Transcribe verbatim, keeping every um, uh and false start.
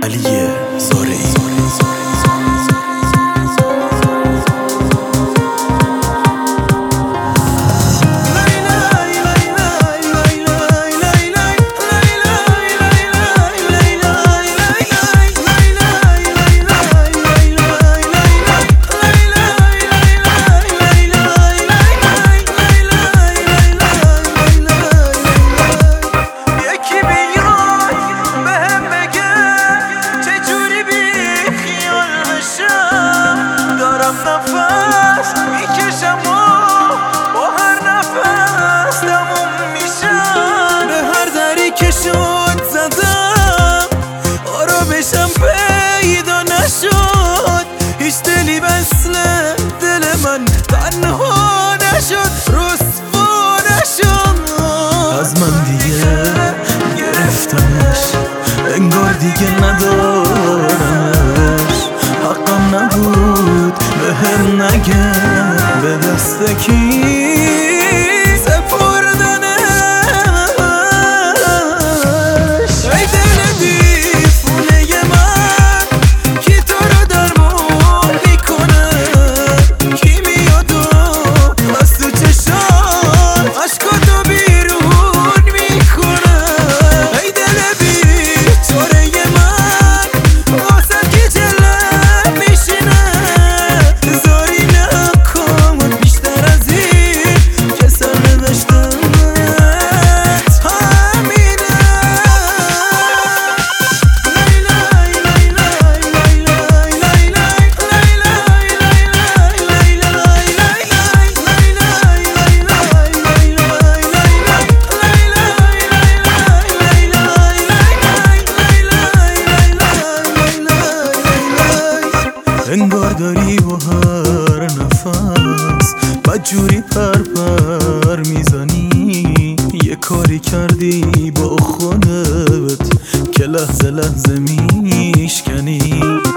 علی زارعی. نفس میکشم و با هر نفس تموم میشم. به هر دری که شد زدم آرامشم پیدا نشد. هیچ دلی مثل دل من تنها نشد، رسوا نشد. از من دیگه گرفتمش، انگار دیگه ندارمش. حقم نبود به هم نگه به دست کی سپردنش. ای دل دیوونه من کی تو رو درمون میکنه، کی میاد و از تو چشام عشقاتو بیرون میکنه. ای دل بیچاره من واسه کی جلوه میشینه. زاری نکن بیشتر از این که سرنوشتت همینه. انگار داری با هر نفس بدجوری پر پر میزنی. یه کاری کردی با خودت که لحظه لحظه میشکنی.